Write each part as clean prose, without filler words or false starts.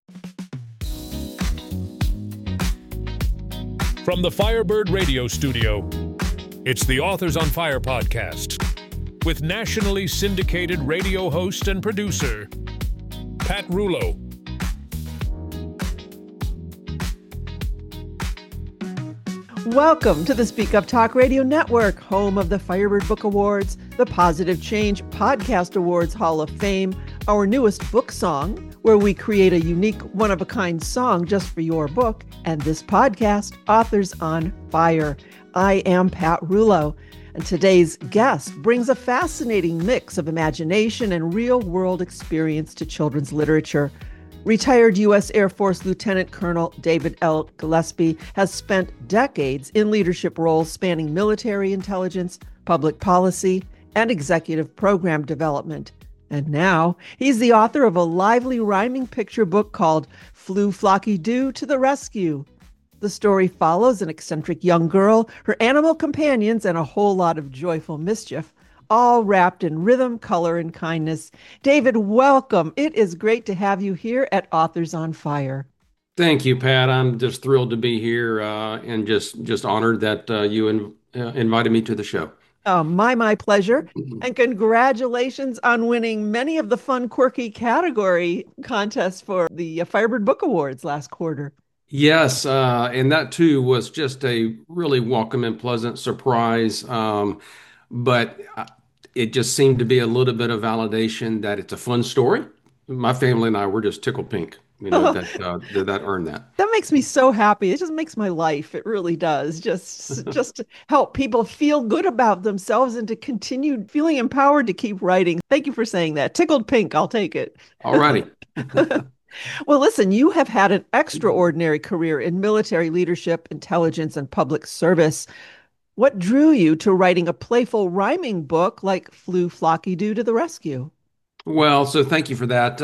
From the Firebird Radio Studio, it's the Authors on Fire podcast with nationally syndicated radio host and producer, Pat Rulo. Welcome to the Speak Up Talk Radio Network, home of the Firebird Book Awards, the Positive Change Podcast Awards Hall of Fame, our newest book song, where we create a unique, one-of-a-kind song just for your book, and this podcast, Authors on Fire. I am Pat Rulo, and today's guest brings a fascinating mix of imagination and real-world experience to children's literature. Retired U.S. Air Force Lieutenant Colonel David L. Gillespie has spent decades in leadership roles spanning military intelligence, public policy, and executive program development. And now he's the author of a lively rhyming picture book called Flew Flocky Doo to the Rescue. The story follows an eccentric young girl, her animal companions, and a whole lot of joyful mischief, all wrapped in rhythm, color, and kindness. David, welcome. It is great to have you here at Authors on Fire. Thank you, Pat. I'm just thrilled to be here and just honored that you invited me to the show. Oh, my pleasure. And congratulations on winning many of the fun, quirky category contests for the Firebird Book Awards last quarter. Yes, and that too was just a really welcome and pleasant surprise. But it just seemed to be a little bit of validation that it's a fun story. My family and I were just tickled pink, that earned that. That makes me so happy. It just makes my life. It really does. Just to help people feel good about themselves and to continue feeling empowered to keep writing. Thank you for saying that. Tickled pink. I'll take it. All righty. Well, listen, you have had an extraordinary career in military leadership, intelligence, and public service. What drew you to writing a playful rhyming book like Flew Flocky Doo to the Rescue? Well, so thank you for that.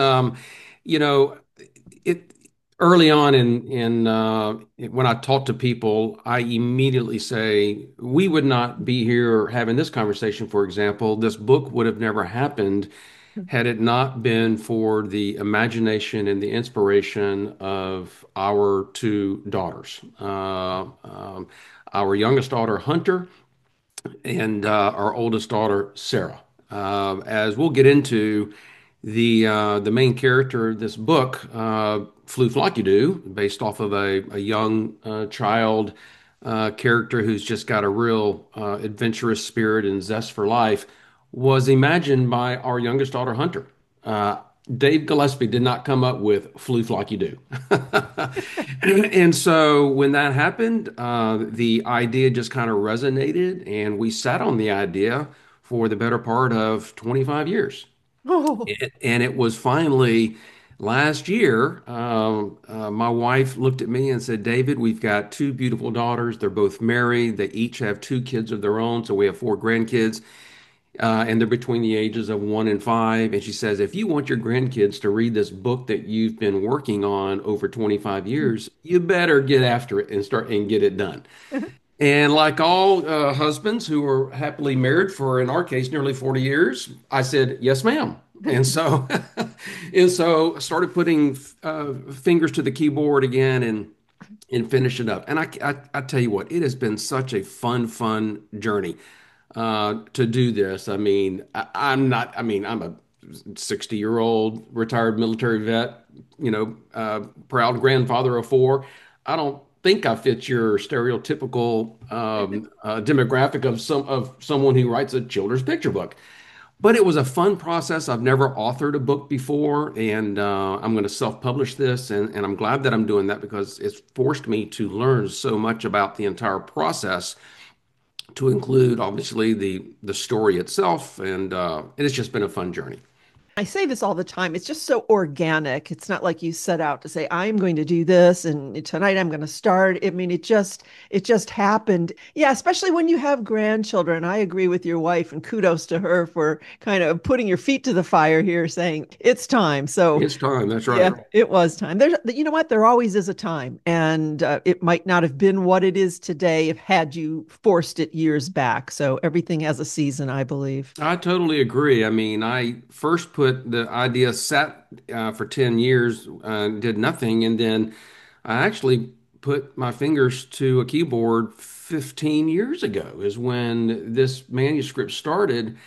It early on in when I talk to people, I immediately say we would not be here having this conversation. For example, this book would have never happened had it not been for the imagination and the inspiration of our two daughters, our youngest daughter Hunter, and our oldest daughter Sarah. As we'll get into, the main character of this book, Flew Flocky Doo, based off of a young child character who's just got a real adventurous spirit and zest for life, was imagined by our youngest daughter Hunter. Dave Gillespie did not come up with Flew Flocky Doo. And so when that happened, the idea just kind of resonated, and we sat on the idea for the better part of 25 years. Oh. And it was finally last year, my wife looked at me and said, David, we've got two beautiful daughters. They're both married. They each have two kids of their own. So we have four grandkids. And they're between the ages of 1 and 5. And she says, if you want your grandkids to read this book that you've been working on over 25 years, you better get after it and start and get it done. And like all husbands who are happily married for, in our case, nearly 40 years, I said, yes, ma'am. And so started putting fingers to the keyboard again and finish it up. And I tell you what, it has been such a fun journey to do this. I mean, I'm a 60-year-old retired military vet, proud grandfather of 4. I don't think I fit your stereotypical demographic of someone who writes a children's picture book. But it was a fun process. I've never authored a book before, and I'm going to self-publish this, and I'm glad that I'm doing that because it's forced me to learn so much about the entire process, to include obviously the story itself, and it's just been a fun journey. I say this all the time. It's just so organic. It's not like you set out to say, I'm going to do this and tonight I'm going to start. I mean, it just happened. Yeah, especially when you have grandchildren. I agree with your wife, and kudos to her for kind of putting your feet to the fire here, saying it's time. So it's time. That's right. Yeah, it was time. There's, you know what? There always is a time, and it might not have been what it is today if had you forced it years back. So everything has a season, I believe. I totally agree. I mean, I first put it. The idea sat for 10 years, did nothing. And then I actually put my fingers to a keyboard 15 years ago is when this manuscript started.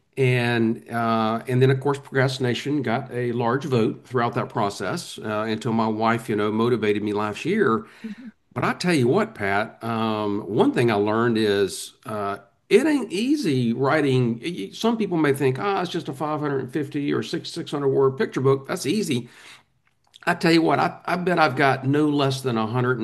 And then of course procrastination got a large vote throughout that process until my wife, motivated me last year. But I tell you what, Pat, one thing I learned is it ain't easy writing. Some people may think, it's just a 550 or 600 word picture book. That's easy. I tell you what, I bet I've got no less than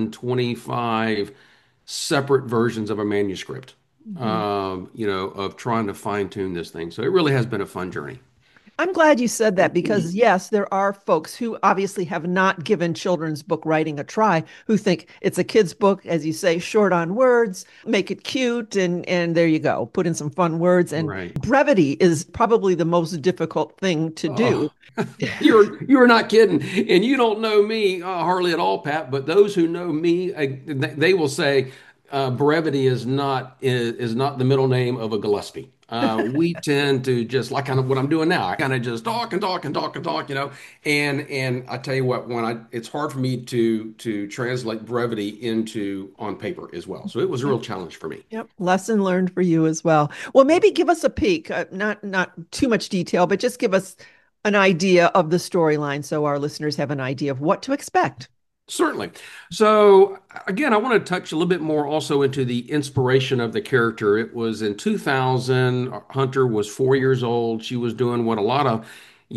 125 separate versions of a manuscript, Mhm. of trying to fine tune this thing. So it really has been a fun journey. I'm glad you said that because, yes, there are folks who obviously have not given children's book writing a try, who think it's a kid's book, as you say, short on words, make it cute, and there you go, put in some fun words. And Right. brevity is probably the most difficult thing to do. Oh, you're not kidding, and you don't know me hardly at all, Pat. But those who know me, they will say brevity is not the middle name of a Gillespie. We tend to just like kind of what I'm doing now. I kind of just talk and talk and talk and talk, And I tell you what, it's hard for me to translate brevity into on paper as well. So it was a real challenge for me. Yep. Lesson learned for you as well. Well, maybe give us a peek, not too much detail, but just give us an idea of the storyline so our listeners have an idea of what to expect. Certainly. So again, I want to touch a little bit more also into the inspiration of the character. It was in 2000. Hunter was 4 years old. She was doing what a lot of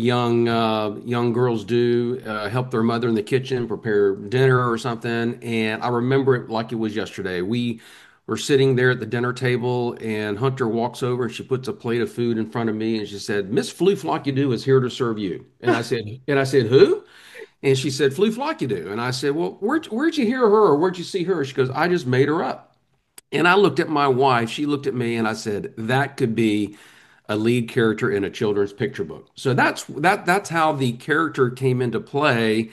young girls do, help their mother in the kitchen, prepare dinner or something. And I remember it like it was yesterday. We were sitting there at the dinner table, and Hunter walks over and she puts a plate of food in front of me, and she said, "Miss Floo Flockydo is here to serve you." And I said, "Who?" And she said, "Flew Flockydo." And I said, "Well, where'd you hear her or where'd you see her?" She goes, "I just made her up." And I looked at my wife, she looked at me, and I said, "That could be a lead character in a children's picture book." So that's how the character came into play.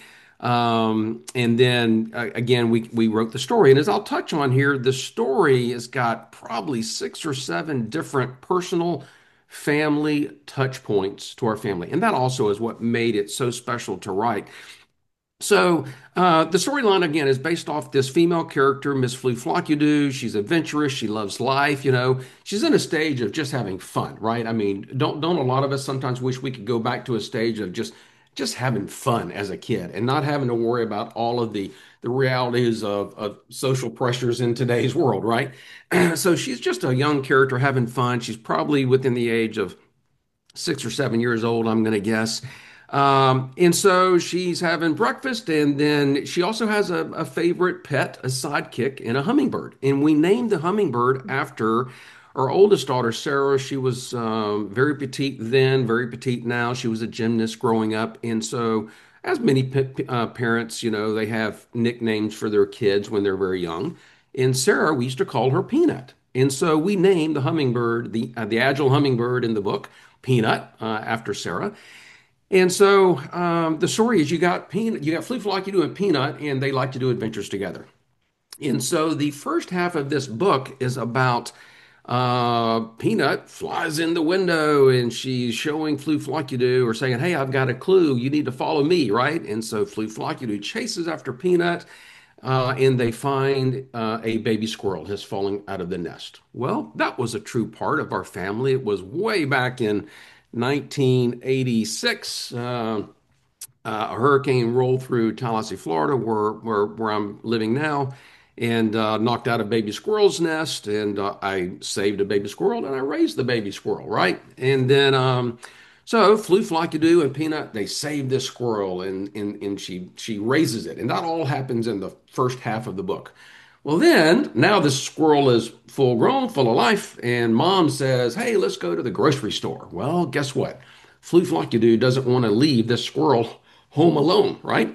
And then again, we wrote the story. And as I'll touch on here, the story has got probably 6 or 7 different personal family touch points to our family. And that also is what made it so special to write. So the storyline again is based off this female character, Miss Floo Flockydo. She's adventurous. She loves life. She's in a stage of just having fun, right? I mean, don't a lot of us sometimes wish we could go back to a stage of just having fun as a kid and not having to worry about all of the realities of social pressures in today's world, right? So she's just a young character having fun. She's probably within the age of 6 or 7 years old, I'm going to guess. And so she's having breakfast, and then she also has a favorite pet, a sidekick, and a hummingbird. And we named the hummingbird after our oldest daughter, Sarah. She was very petite then, very petite now. She was a gymnast growing up. And so, as many parents, they have nicknames for their kids when they're very young. And Sarah, we used to call her Peanut. And so we named the hummingbird, the agile hummingbird in the book, Peanut, after Sarah. And so the story is you got Floo Flockydo and Peanut, and they like to do adventures together. And so the first half of this book is about Peanut flies in the window and she's showing Floo Flockydo or saying, "Hey, I've got a clue. You need to follow me," right? And so Floo Flockydo chases after Peanut, and they find a baby squirrel has fallen out of the nest. Well, that was a true part of our family. It was way back in 1986. A hurricane rolled through Tallahassee, Florida, where I'm living now, and knocked out a baby squirrel's nest. And I saved a baby squirrel, and I raised the baby squirrel, right? And then so Floo Flockydo and Peanut, they save this squirrel, and she raises it, and that all happens in the first half of the book. Well, then now this squirrel is full grown, full of life, and Mom says, "Hey, let's go to the grocery store." Well, guess what? Floo Flockydo doesn't want to leave this squirrel home alone, right?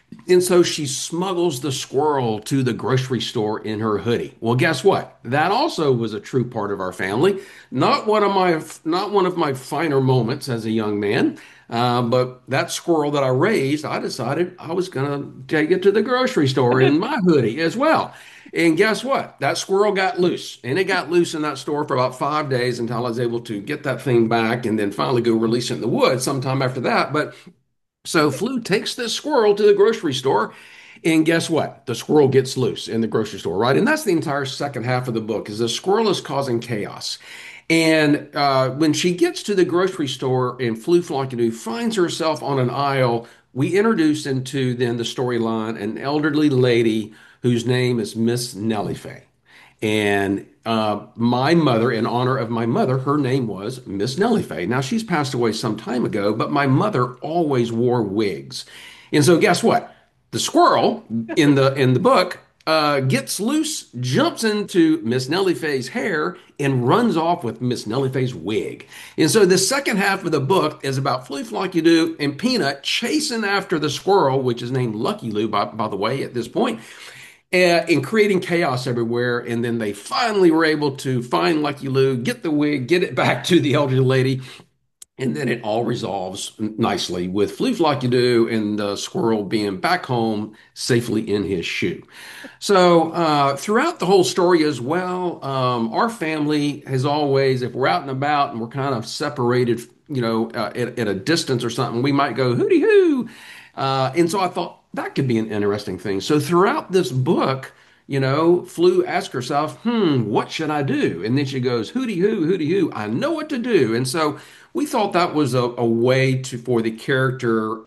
And so she smuggles the squirrel to the grocery store in her hoodie. Well, guess what? That also was a true part of our family. Not one of my finer moments as a young man, but that squirrel that I raised, I decided I was going to take it to the grocery store in my hoodie as well. And guess what? That squirrel got loose, and it got loose in that store for about 5 days until I was able to get that thing back and then finally go release it in the woods sometime after that. But so Flu takes this squirrel to the grocery store, and guess what? The squirrel gets loose in the grocery store, right? And that's the entire second half of the book is the squirrel is causing chaos. And when she gets to the grocery store and Flu Flockadoo finds herself on an aisle, we introduce into then the storyline an elderly lady whose name is Miss Nellie Faye. And my mother, in honor of my mother, her name was Miss Nellie Faye. Now she's passed away some time ago, but my mother always wore wigs. And so guess what? The squirrel in the book gets loose, jumps into Miss Nellie Faye's hair, and runs off with Miss Nellie Faye's wig. And so the second half of the book is about Flea Flocky and Peanut chasing after the squirrel, which is named Lucky Lou, by the way, at this point, and creating chaos everywhere. And then they finally were able to find Lucky Lou, get the wig, get it back to the elderly lady. And then it all resolves nicely with Flea Flocky and the squirrel being back home safely in his shoe. So throughout the whole story as well, our family has always, if we're out and about and we're kind of separated, at a distance or something, we might go hooty hoo. And so I thought that could be an interesting thing. So throughout this book, Flu asks herself, what should I do? And then she goes, hooty hoo, I know what to do. And so we thought that was a way for the character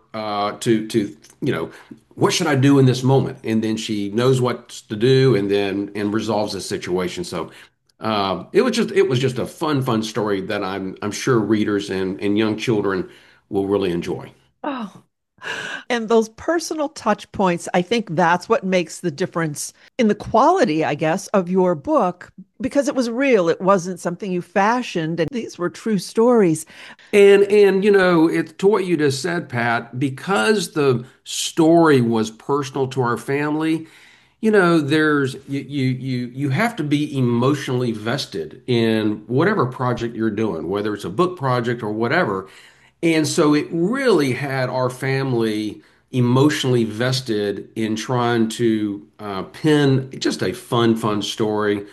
what should I do in this moment? And then she knows what to do and resolves the situation. So it was just a fun story that I'm sure readers and young children will really enjoy. Oh, and those personal touch points, I think that's what makes the difference in the quality, I guess, of your book because it was real. It wasn't something you fashioned, and these were true stories. And it to what you just said, Pat, because the story was personal to our family, there's you have to be emotionally vested in whatever project you're doing, whether it's a book project or whatever. And so it really had our family emotionally vested in trying to pen just a fun story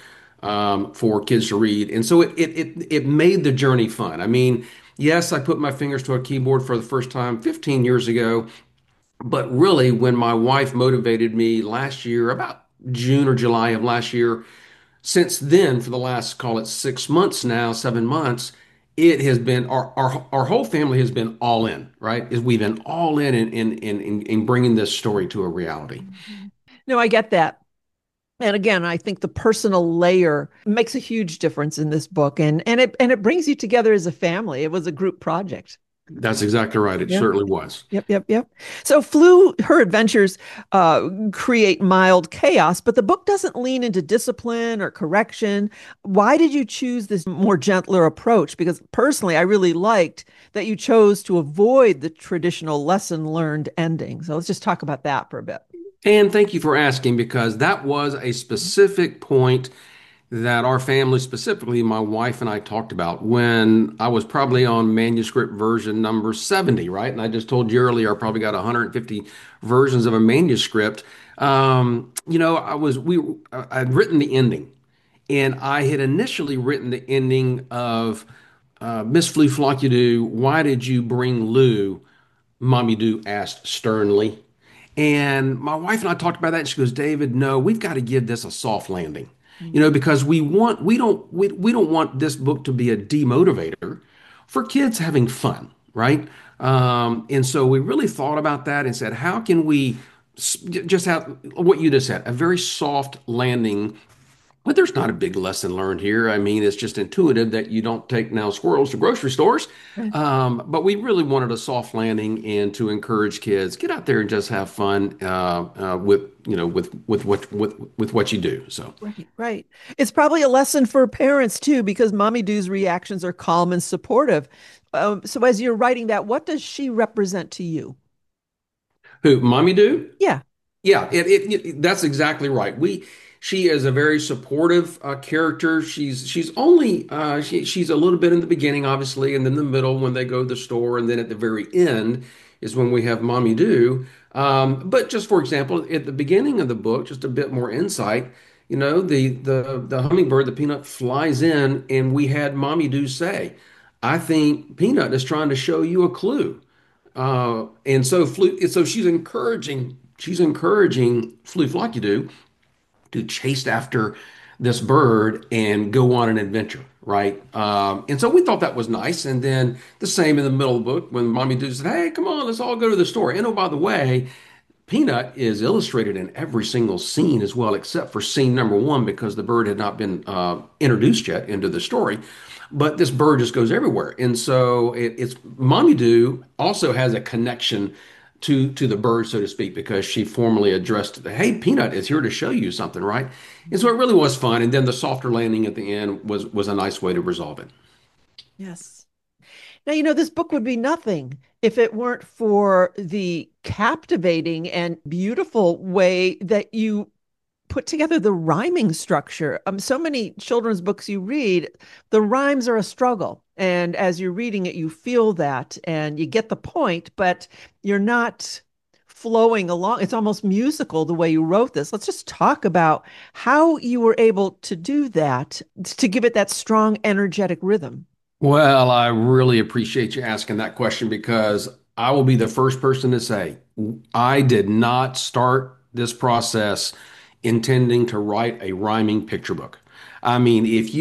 for kids to read. And so it made the journey fun. I mean, yes, I put my fingers to a keyboard for the first time 15 years ago, but really when my wife motivated me last year, about June or July of last year, since then, for the last, call it 6 months now, 7 months, it has been our whole family has been all in, right? Is we've been all in bringing this story to a reality. No, I get that. And again, I think the personal layer makes a huge difference in this book, and it brings you together as a family. It was a group project. That's exactly right. It Yeah. certainly was. Yep. So her adventures create mild chaos, but the book doesn't lean into discipline or correction. Why did you choose this more gentler approach? Because personally, I really liked that you chose to avoid the traditional lesson learned ending. So let's just talk about that for a bit. And thank you for asking because that was a specific point that our family, specifically my wife and I talked about when I was probably on manuscript version number 70, right? And I just told you earlier, I probably got 150 versions of a manuscript. I'd written the ending and I had initially written the ending of Miss Flea Flocky why did you bring Lou? Mommy Do asked sternly. And my wife and I talked about that, and she goes, David, no, we've got to give this a soft landing. Because we don't want this book to be a demotivator for kids having fun, right? And so we really thought about that and said, how can we just have what you just said, a very soft landing, but there's not a big lesson learned here. I mean, it's just intuitive that you don't take now squirrels to grocery stores. But we really wanted a soft landing and to encourage kids get out there and just have fun with what you do. So Right. It's probably a lesson for parents too, because Mommy Doo's reactions are calm and supportive. So as you're writing that, what does she represent to you? Who, Mommy Do? Yeah. Yeah, that's exactly right. She is a very supportive character. She's only she's a little bit in the beginning, obviously, and then the middle when they go to the store, and then at the very end is when we have Mommy Do. But just for example, at the beginning of the book, just a bit more insight. The hummingbird, the peanut, flies in, and we had Mommy Do say, "I think Peanut is trying to show you a clue." So she's encouraging Floo to chase after this bird and go on an adventure, right? And so we thought that was nice. And then the same in the middle of the book when Mommy Do said, "Hey, come on, let's all go to the store." And oh, by the way, Peanut is illustrated in every single scene as well, except for scene number one, because the bird had not been introduced yet into the story. But this bird just goes everywhere, and so it's Mommy Do also has a connection to the bird, so to speak, because she formally addressed, "Hey, Peanut is here to show you something, right?" And so it really was fun. And then the softer landing at the end was a nice way to resolve it. Yes. Now, this book would be nothing if it weren't for the captivating and beautiful way that you put together the rhyming structure. So many children's books you read, the rhymes are a struggle. And as you're reading it, you feel that and you get the point, but you're not flowing along. It's almost musical the way you wrote this. Let's just talk about how you were able to do that, to give it that strong, energetic rhythm. Well, I really appreciate you asking that question because I will be the first person to say I did not start this process intending to write a rhyming picture book. I mean, if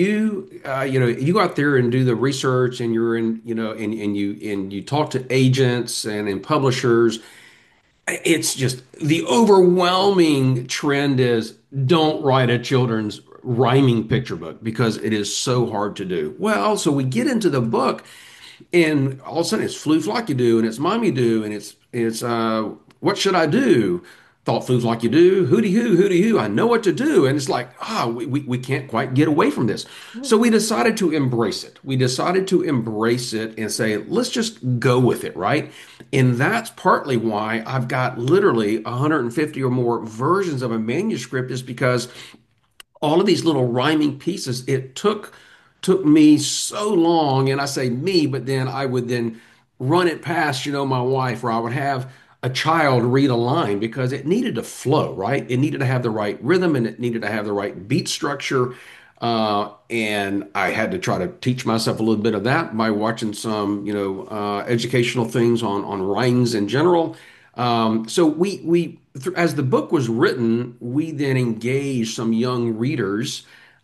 you go out there and do the research and you're in, and you talk to agents and publishers, it's just the overwhelming trend is don't write a children's rhyming picture book because it is so hard to do. Well, so we get into the book and all of a sudden it's Flu Flock You Do and it's Mommy Do and it's what should I do? Thought Foods Like You Do, hooty hoo, I know what to do. And it's like, we can't quite get away from this. So we decided to embrace it. We decided to embrace it and say, let's just go with it, right? And that's partly why I've got literally 150 or more versions of a manuscript, is because all of these little rhyming pieces, it took me so long, and I say me, but then I would then run it past, my wife, or I would have a child read a line because it needed to flow, right? It needed to have the right rhythm and it needed to have the right beat structure. And I had to try to teach myself a little bit of that by watching some, educational things on rhymes in general. So as the book was written, we then engaged some young readers.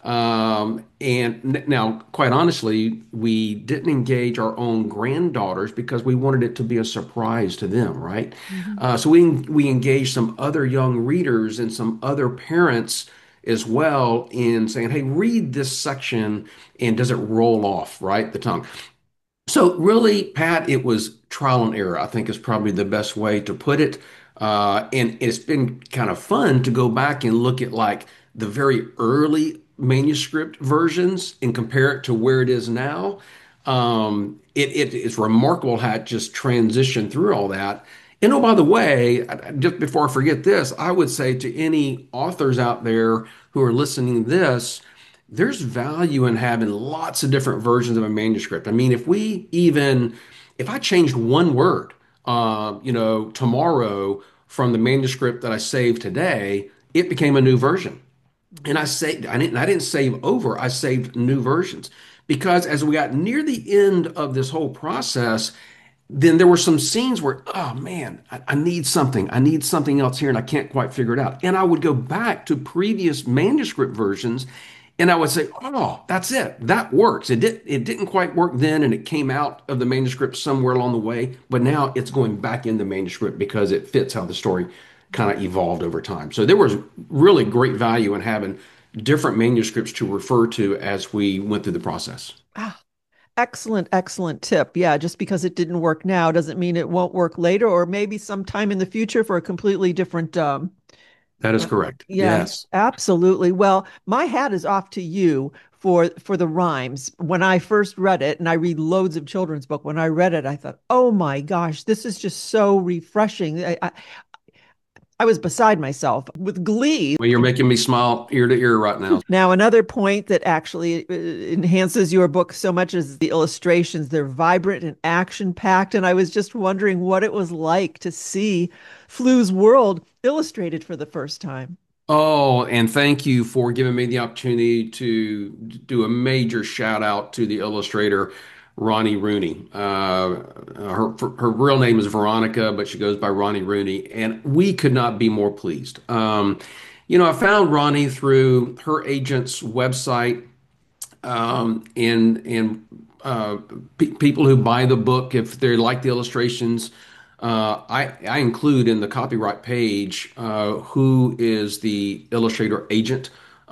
Now, quite honestly, we didn't engage our own granddaughters because we wanted it to be a surprise to them, right? Mhm. So we engaged some other young readers and some other parents as well in saying, "Hey, read this section, and does it roll off, right, the tongue?" So really, Pat, it was trial and error, I think is probably the best way to put it. And it's been kind of fun to go back and look at like the very early manuscript versions and compare it to where it is now. It's remarkable how it just transitioned through all that. And oh, by the way, just before I forget this, I would say to any authors out there who are listening to this, there's value in having lots of different versions of a manuscript. I mean, if I changed one word, tomorrow from the manuscript that I saved today, it became a new version. And I didn't save over, I saved new versions because as we got near the end of this whole process, then there were some scenes where, oh man, I need something else here, and I can't quite figure it out. And I would go back to previous manuscript versions, and I would say, oh, that's it, that works. It didn't quite work then, and it came out of the manuscript somewhere along the way, but now it's going back in the manuscript because it fits how the story kind of evolved over time. So there was really great value in having different manuscripts to refer to as we went through the process. Ah, excellent, excellent tip. Yeah, just because it didn't work now doesn't mean it won't work later or maybe sometime in the future for a completely different That is uh, correct. yeah, Yes. absolutely. Well, my hat is off to you for the rhymes. When I first read it, and I read loads of children's book, when I read it, I thought, "Oh my gosh, this is just so refreshing." I was beside myself with glee. Well, you're making me smile ear to ear right now. Now, another point that actually enhances your book so much is the illustrations. They're vibrant and action packed. And I was just wondering what it was like to see Flu's World illustrated for the first time. Oh, and thank you for giving me the opportunity to do a major shout out to the illustrator, Ronnie Rooney. Her real name is Veronica, but she goes by Ronnie Rooney, and we could not be more pleased. I found Ronnie through her agent's website, and people who buy the book, if they like the illustrations, I include in the copyright page who is the illustrator agent,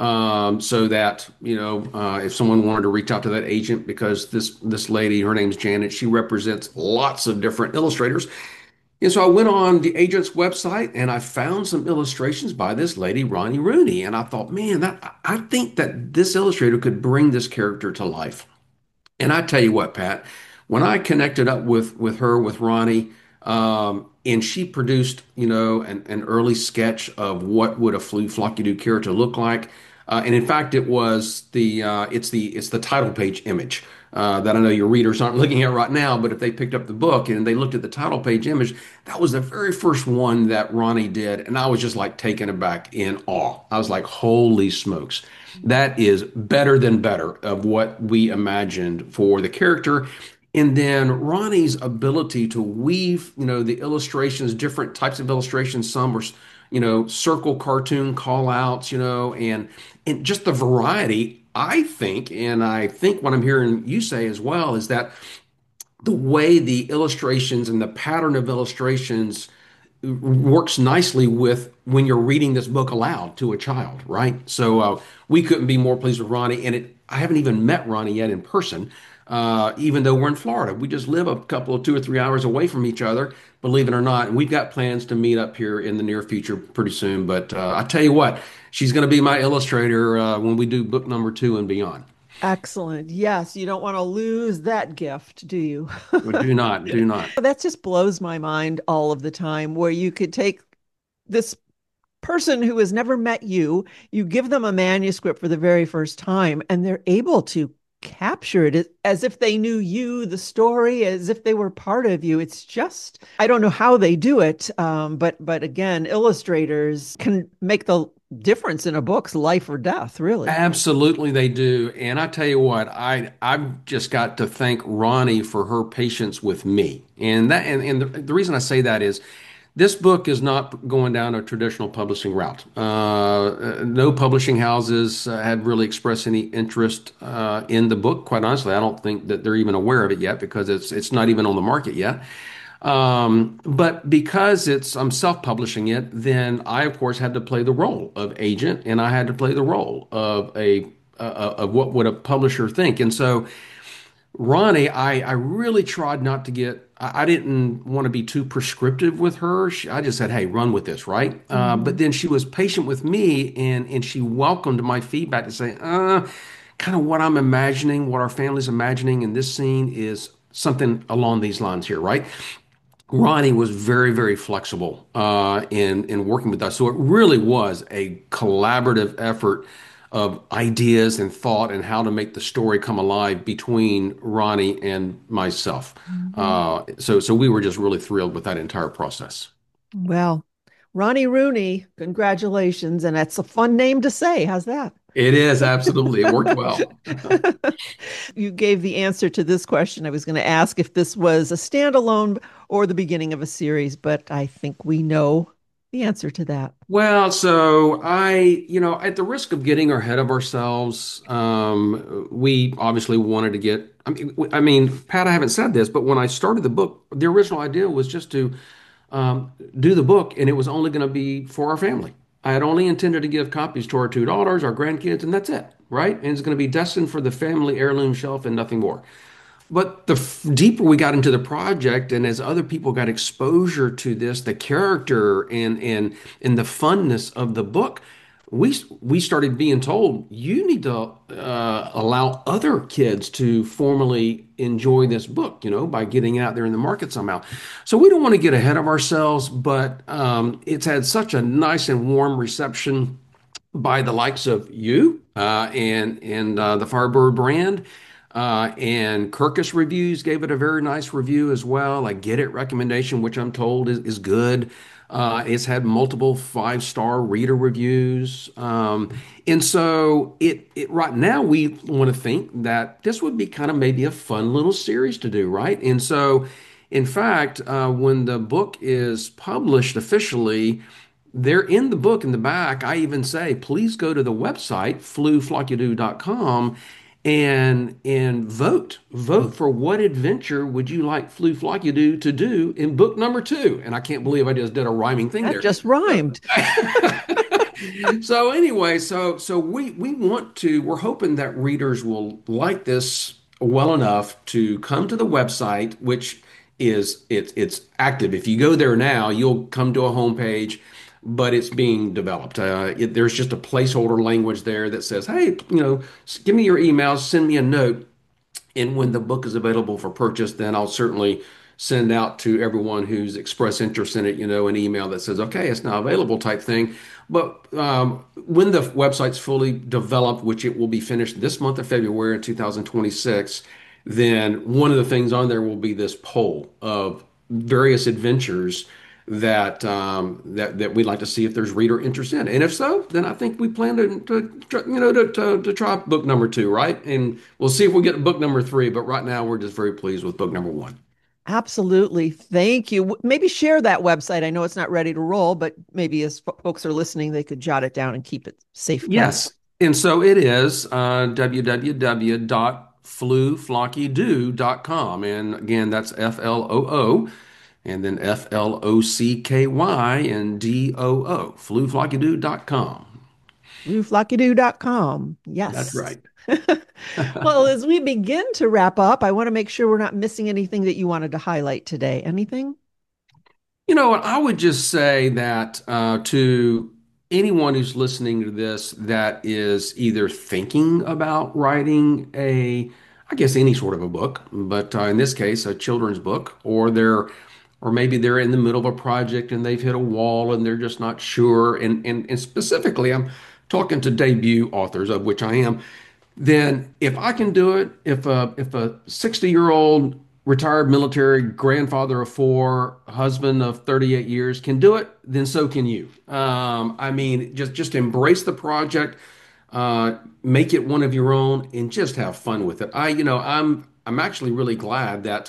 so that if someone wanted to reach out to that agent, because this lady, her name's Janet, she represents lots of different illustrators. And so I went on the agent's website and I found some illustrations by this lady, Ronnie Rooney. And I thought, man, I think that this illustrator could bring this character to life. And I tell you what, Pat, when I connected up with her, with Ronnie, and she produced, an early sketch of what would a Flu Flocky Doo character look like. And in fact, it's the title page image that I know your readers aren't looking at right now. But if they picked up the book and they looked at the title page image, that was the very first one that Ronnie did, and I was just like taken aback in awe. I was like, "Holy smokes, that is better than better of what we imagined for the character." And then Ronnie's ability to weave, the illustrations, different types of illustrations. Some were, circle cartoon call outs, and just the variety. And I think what I'm hearing you say as well is that the way the illustrations and the pattern of illustrations works nicely with when you're reading this book aloud to a child, right? So we couldn't be more pleased with Ronnie. And I haven't even met Ronnie yet in person, even though we're in Florida. We just live a couple of 2 or 3 hours away from each other, believe it or not. And we've got plans to meet up here in the near future pretty soon. But I tell you what, she's going to be my illustrator when we do book number 2 and beyond. Excellent. Yes, you don't want to lose that gift, do you? But do not, do not. That just blows my mind all of the time, where you could take this person who has never met you, you give them a manuscript for the very first time, and they're able to capture it as if they knew you, the story, as if they were part of you. It's just, I don't know how they do it, but again, illustrators can make the difference in a book's life or death, really. Absolutely, they do. And I tell you what, I've just got to thank Ronnie for her patience with me. And the reason I say that is this book is not going down a traditional publishing route. No publishing houses have really expressed any interest in the book. Quite honestly, I don't think that they're even aware of it yet, because it's not even on the market yet. But because I'm self-publishing it, then I, of course, had to play the role of agent, and I had to play the role of what would a publisher think. And so Ronnie, I really tried not to I didn't want to be too prescriptive with her. I just said, hey, run with this, right? But then she was patient with me, and she welcomed my feedback to say, kind of what I'm imagining, what our family's imagining in this scene is something along these lines here, right? Ronnie was very, very flexible in working with us. So it really was a collaborative effort of ideas and thought and how to make the story come alive between Ronnie and myself. So we were just really thrilled with that entire process. Well, Ronnie Rooney, congratulations. And that's a fun name to say. How's that? It is, absolutely. It worked well. You gave the answer to this question. I was going to ask if this was a standalone or the beginning of a series, but I think we know the answer to that. Well, so at the risk of getting ahead of ourselves, we obviously wanted to get, Pat, I haven't said this, but when I started the book, the original idea was just to do the book, and it was only going to be for our family. I had only intended to give copies to our 2 daughters, our grandkids, and that's it, right? And it's going to be destined for the family heirloom shelf and nothing more. But the deeper we got into the project, and as other people got exposure to this, the character and the funness of the book, we started being told you need to allow other kids to formally enjoy this book, by getting it out there in the market somehow. So we don't want to get ahead of ourselves, but it's had such a nice and warm reception by the likes of you and the Firebird brand. And Kirkus Reviews gave it a very nice review as well. A Get It recommendation, which I'm told is good. It's had multiple five-star reader reviews. And so it right now we want to think that this would be kind of maybe a fun little series to do, right? And so, in fact, when the book is published officially, there in the book in the back, I even say, please go to the website, fluflockydoo.com, and vote for what adventure would you like Flu Flockydoo to do in book number two. And I can't believe I just did a rhyming thing That there. just rhymed. So anyway, so we want to, we're hoping that readers will like this well enough to come to the website, which it's active. If you go there now, you'll come to a homepage, but it's being developed. There's just a placeholder language there that says, hey, give me your emails, send me a note, and when the book is available for purchase, then I'll certainly send out to everyone who's expressed interest in it, an email that says, okay, it's now available type thing. But when the website's fully developed, which it will be finished this month of February in 2026, then one of the things on there will be this poll of various adventures that we'd like to see if there's reader interest in. And if so, then I think we plan to try book number two, right? And we'll see if we get book number three. But right now, we're just very pleased with book number one. Absolutely. Thank you. Maybe share that website. I know it's not ready to roll, but maybe as folks are listening, they could jot it down and keep it safe place. Yes. And so it is www.fluflockydoo.com. And again, that's FLOO and then FLOCKY and DOO, fluflockydoo.com. Fluflockydoo.com. That's Yes. right. Well, as we begin to wrap up, I want to make sure we're not missing anything that you wanted to highlight today. Anything? You know what? I would just say that to anyone who's listening to this that is either thinking about writing I guess any sort of a book, but in this case, a children's book, or maybe they're in the middle of a project and they've hit a wall and they're just not sure. And specifically, I'm talking to debut authors, of which I am. Then if I can do it, if a 60-year-old retired military grandfather of four, husband of 38 years can do it, then so can you. I mean, just embrace the project, make it one of your own, and just have fun with it. I'm actually really glad that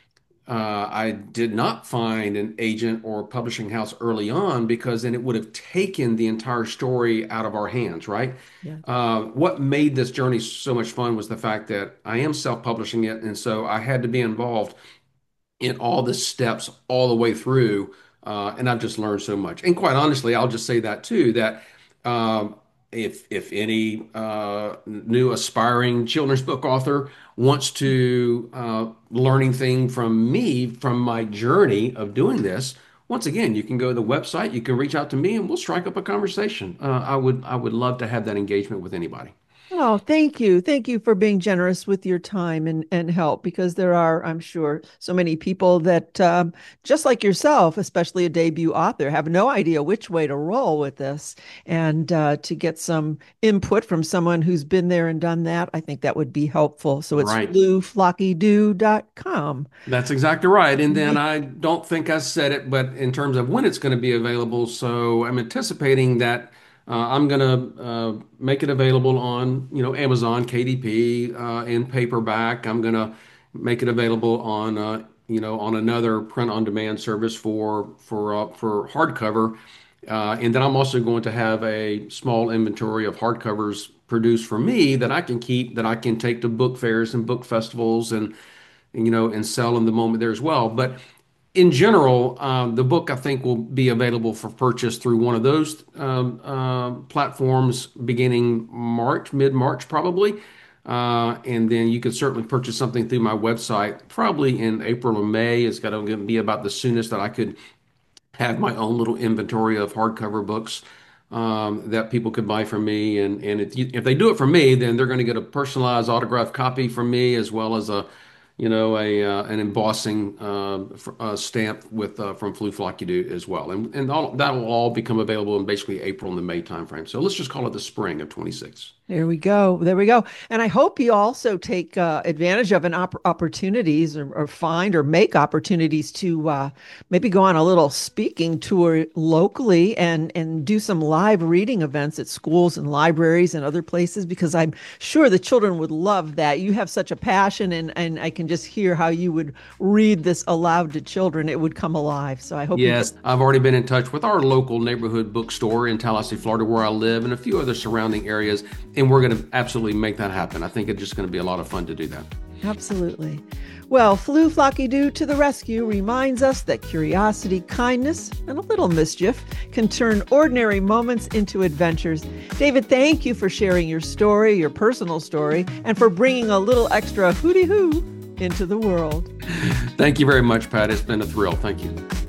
I did not find an agent or publishing house early on because then it would have taken the entire story out of our hands, right? Yeah. What made this journey so much fun was the fact that I am self-publishing it, and so I had to be involved in all the steps all the way through, and I've just learned so much. And quite honestly, I'll just say that too, that if any new aspiring children's book author wants to learn anything from me from my journey of doing this, once again, you can go to the website, you can reach out to me, and we'll strike up a conversation. I would love to have that engagement with anybody. Oh, thank you. Thank you for being generous with your time and help because there are, I'm sure, so many people that, just like yourself, especially a debut author, have no idea which way to roll with this. And to get some input from someone who's been there and done that, I think that would be helpful. So it's Right. fluflockydoo.com. That's exactly right. And then I don't think I said it, but in terms of when it's going to be available, so I'm anticipating that I'm going to make it available on, Amazon, KDP, in paperback. I'm going to make it available on, on another print-on-demand service for hardcover. And then I'm also going to have a small inventory of hardcovers produced for me that I can keep, that I can take to book fairs and book festivals and sell in the moment there as well. But in general, the book I think will be available for purchase through one of those platforms beginning mid-March probably. And then you could certainly purchase something through my website probably in April or May. It's got to be about the soonest that I could have my own little inventory of hardcover books that people could buy from me. And if they do it from me, then they're going to get a personalized autographed copy from me, as well as an embossing stamp with from Flu Floccudo as well. And that will all become available in basically April and the May timeframe. So let's just call it the spring of 26. There we go. There we go. And I hope you also take advantage of opportunities or find or make opportunities to maybe go on a little speaking tour locally and do some live reading events at schools and libraries and other places, because I'm sure the children would love that. You have such a passion, and I can just hear how you would read this aloud to children. It would come alive. So I hope Yes, I've already been in touch with our local neighborhood bookstore in Tallahassee, Florida, where I live, and a few other surrounding areas. And we're going to absolutely make that happen. I think it's just going to be a lot of fun to do that. Absolutely. Well, Flu Floccudo to the rescue reminds us that curiosity, kindness, and a little mischief can turn ordinary moments into adventures. David, thank you for sharing your story, your personal story, and for bringing a little extra hooty-hoo into the world. Thank you very much, Pat. It's been a thrill. Thank you.